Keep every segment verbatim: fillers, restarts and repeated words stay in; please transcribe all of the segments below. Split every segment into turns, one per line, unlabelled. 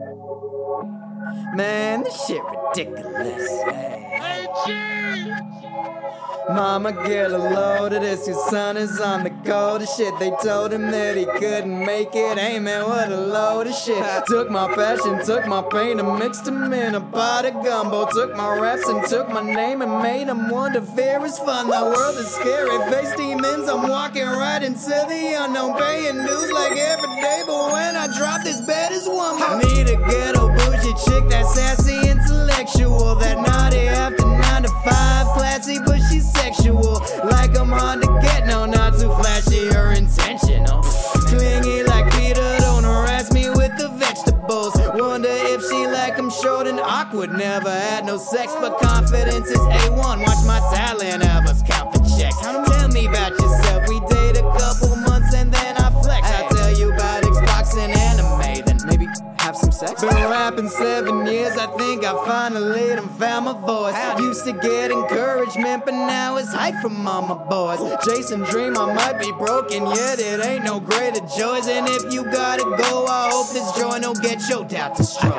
Man, this shit ridiculous.
Hey, G!
Mama, get a load of this, your son is on the go. The shit they told him that he couldn't make it. Hey man, what a load of shit. Took my passion, took my pain and mixed them in a pot of gumbo. Took my raps and took my name and made them wonder fear is fun. The world is scary, face demons, I'm walking right into the unknown. Paying dues like every day, but when I drop this bed is one more. Need a ghetto bougie chick that's sassy, intellectual, that naughty after nine to five, classy but she's sexual. Like I'm hard to get, no, not too flashy or intentional. Clingy like Peter, don't harass me with the vegetables. Wonder if she like I'm short and awkward. Never had no sex, but confidence is A one. Watch my talent, have us count the checks. Tell me about yourself, we date a couple months and then I flex. I tell you about Xbox and anime, then maybe have some sex. Been rapping seven years, I think I finally done found my voice. Used to get encouragement, but now it's hype from all my boys. Jason dream I might be broken, yet it ain't no greater joys. And if you gotta go, I hope this joy don't get your doubt destroyed.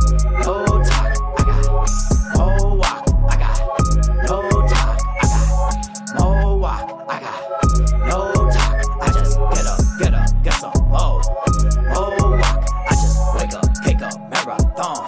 No talk, I got no walk, I got no talk, I got no walk, I got no talk. I just get up, get up, get some more. No walk, I just wake up, kick up, marathon.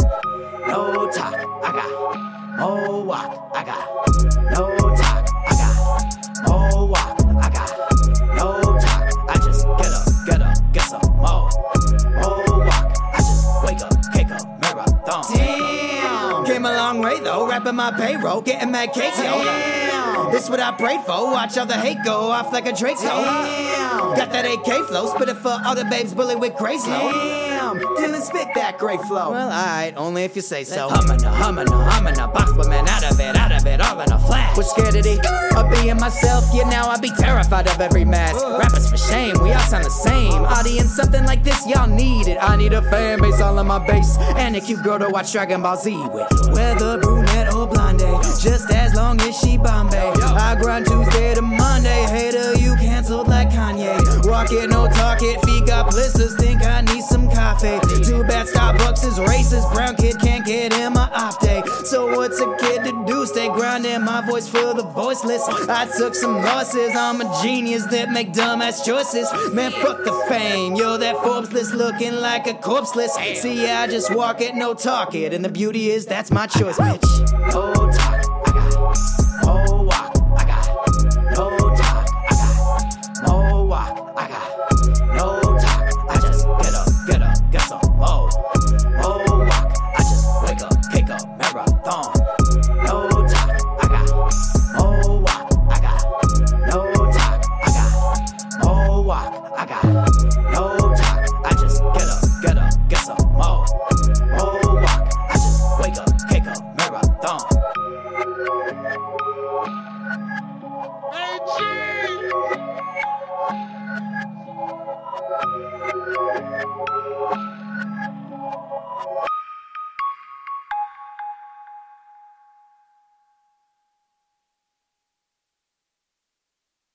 No talk, I got no walk, I got no talk, I got no walk, I got no talk. I just get up, get up, get some more. No walk, I just wake up, kick up, marathon. Damn, came a long way though, rapping my payroll, getting mad cake though. Damn, this what I prayed for, watch all the hate go off like a Draco. Damn, got that A K flow, spit it for all the babes bully with crazy. Damn, Dylan spit that great flow. Well, alright, only if you say so. Hummina, hummina, hummina, box woman out of it, out of it, all in a flash. Was scared of it, of being myself, yeah now I be terrified of every mask. Rappers for shame, we all sound the same. Audience, something like this, y'all need it. I need a fan base all on my base, and a cute girl to watch Dragon Ball Z with. Whether brunette or blonde, just as long as she Bombay. I grind Tuesday to Monday, hater you canceled like Kanye. Walk it, no talk it, feet got blisters, think I need some coffee. Too bad Starbucks is racist, brown kid can't get in my off day. So what's a kid to do? Stay grinding, my voice for the voiceless. I took some losses, I'm a genius that make dumbass choices. Man, fuck the fame, yo, that Forbes list looking like a corpse list. See, I just walk it, no talk it, and the beauty is that's my choice, bitch. No talk, I got no walk, I got no talk, I got no walk, I got no talk. I just get up, get up, get some more. No walk, I just wake up, kick up, marathon. No talk, I got no walk, I got no talk, I got no walk, I got no talk. I just get up, get up, get some more. No walk, I just wake up, kick up, marathon.
Hey, G!